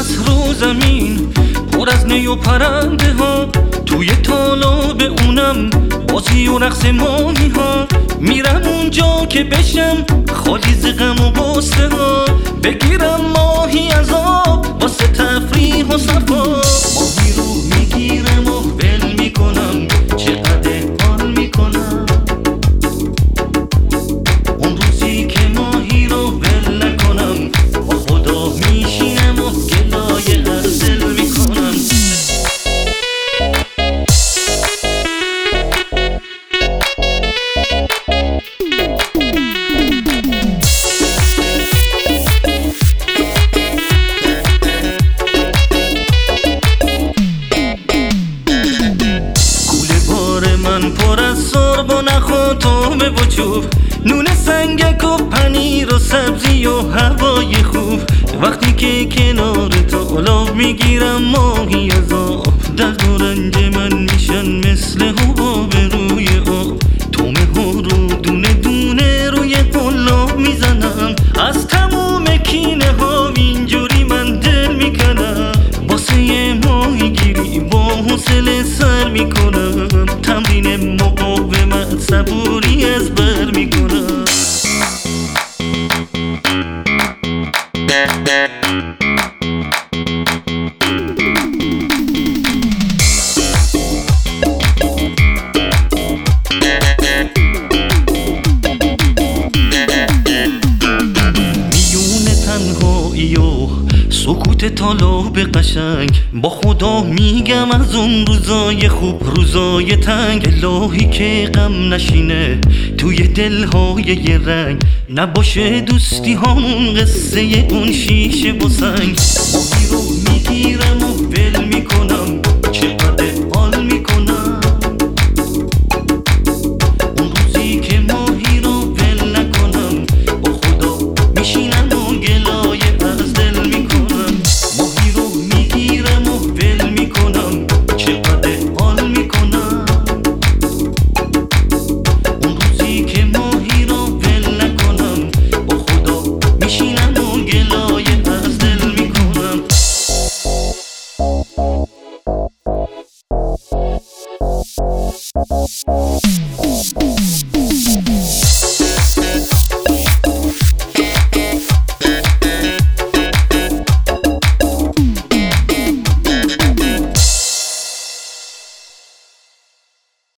هست رو زمین پر از نی و پرنده ها، توی تالاب اونم بازی و رقص ماهی ها. میرم اونجا که بشم خالی ز غم و غصه ها، بگیرم ماهی از آب واسه تفریح و صفا. ماهی رو میگیرم و ول میکنم، چقدر حال میکنم اون روزی که ماهی رو ول نکنم. با خدا میشینم و گلای هر دل میکنم. من پر از سرب و نخ و تومه و چوب، نون سنگک و پنیر و سبزی و هوای خوب. وقتی که کنار تالاب میگیرم ماهی از آب، درد و رنج من میشن مثل حباب روی آب. تومه ها رو دونه دونه روی قلاب میزنم، از تموم کینه ها اینجوری من دل میکنم. واسه ماهی گیری با حوصله سر میکنم، تمرین مقاومت صبوری از بر میکنم. میونه تنهایی و سکوت تالاب قشنگ، با خدا میگم از اون روزای خوب روزای تنگ. الهی که غم نشینه توی دلهای یه رنگ، نباشه دوستی هامون قصه اون شیشه و سنگ. ماهی رو میگیرم و ول میکنم، چقدر حال میکنم اون روزی که ماهی رو ول نکنم. با خدا میشینم و گلای از دل میکنم. ماهی رو میگیرم و ول میکنم، چقدر حال میکنم اون روزی که ماهی رو ول نکنم. با خدا میشینم و گلای از دل میکنم.